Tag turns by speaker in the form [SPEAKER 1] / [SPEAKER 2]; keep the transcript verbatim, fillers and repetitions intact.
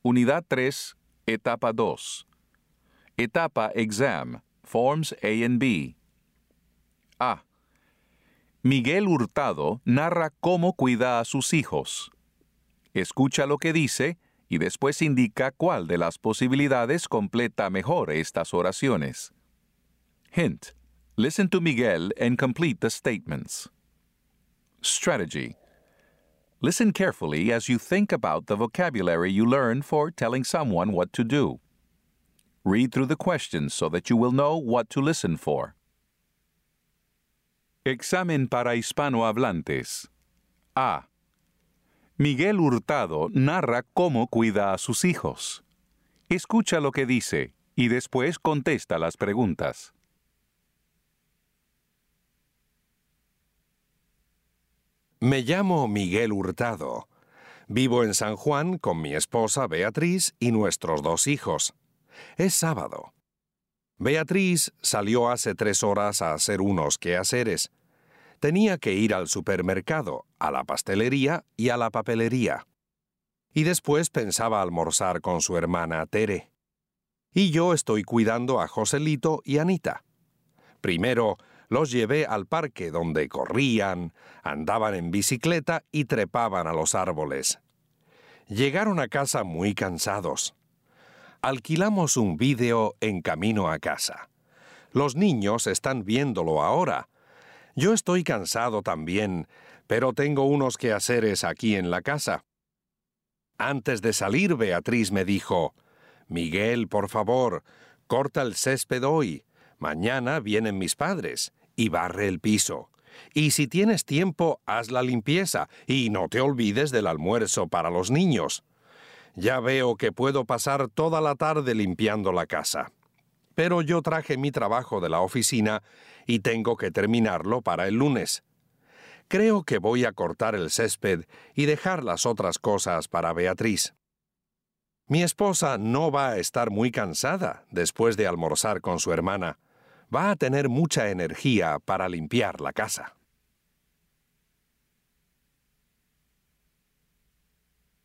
[SPEAKER 1] Unidad tres, Etapa dos. Etapa Exam, Forms A and B. A. Miguel Hurtado narra cómo cuida a sus hijos. Escucha lo que dice y después indica cuál de las posibilidades completa mejor estas oraciones. Hint. Listen to Miguel and complete the statements. Strategy. Listen carefully as you think about the vocabulary you learn for telling someone what to do. Read through the questions so that you will know what to listen for. Examen para hispanohablantes. A. Miguel Hurtado narra cómo cuida a sus hijos. Escucha lo que dice y después contesta las preguntas.
[SPEAKER 2] Me llamo Miguel Hurtado. Vivo en San Juan con mi esposa Beatriz y nuestros dos hijos. Es sábado. Beatriz salió hace tres horas a hacer unos quehaceres. Tenía que ir al supermercado, a la pastelería y a la papelería. Y después pensaba almorzar con su hermana Tere. Y yo estoy cuidando a Joselito y Anita. Primero los llevé al parque donde corrían, andaban en bicicleta y trepaban a los árboles. Llegaron a casa muy cansados. Alquilamos un vídeo en camino a casa. Los niños están viéndolo ahora. Yo estoy cansado también, pero tengo unos quehaceres aquí en la casa. Antes de salir, Beatriz me dijo, «Miguel, por favor, corta el césped hoy. Mañana vienen mis padres y barre el piso. Y si tienes tiempo, haz la limpieza y no te olvides del almuerzo para los niños. Ya veo que puedo pasar toda la tarde limpiando la casa. Pero yo traje mi trabajo de la oficina y tengo que terminarlo para el lunes. Creo que voy a cortar el césped y dejar las otras cosas para Beatriz. Mi esposa no va a estar muy cansada después de almorzar con su hermana. Va a tener mucha energía para limpiar la casa».